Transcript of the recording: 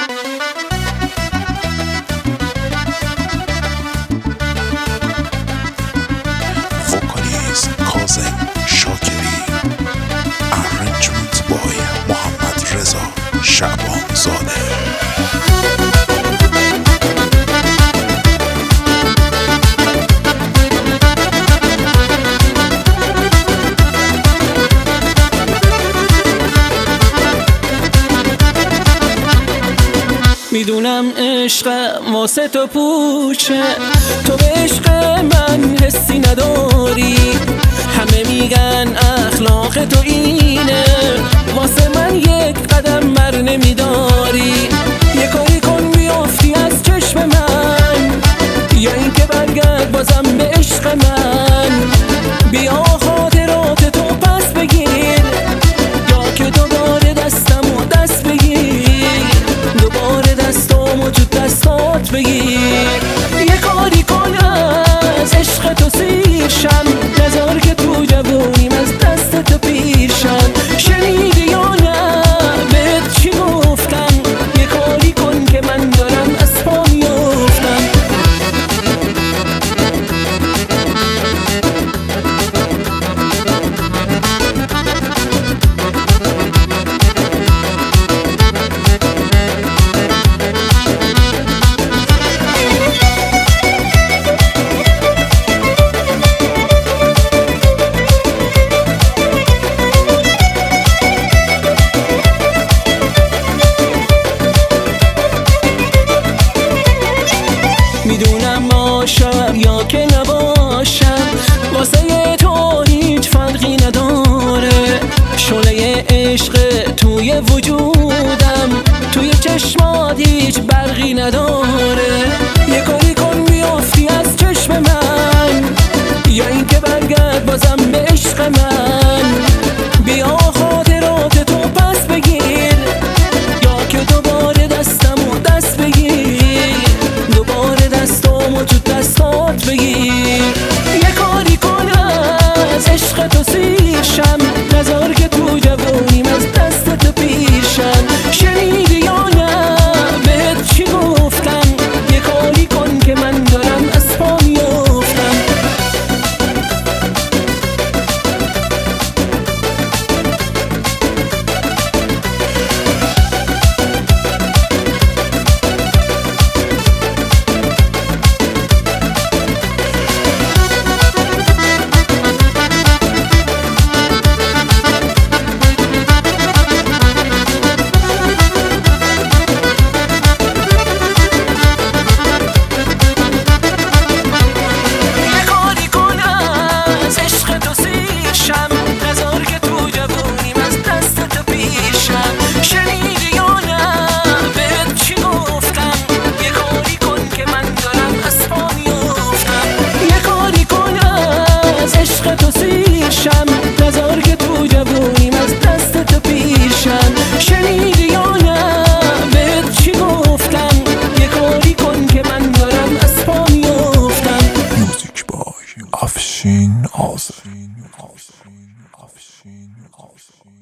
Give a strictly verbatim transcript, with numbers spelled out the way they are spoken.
Vocalist Kazem Shakeri. Arrangement by Mohammad Reza Shabanzadeh. میدونم عشقم واسه تو پوچه، تو به عشق من حسی نداری. همه میگن اخلاق تو اینه، واسه من یک قدم بر نمیداری. یه کاری کن بیافتی از چشم من، یا اینکه برگرد بازم به عشق من. بیا خاطرات تو پس بگیر، یا که دوباره دستمو دست بگیر، دوباره دستامو تو دستات بگیر.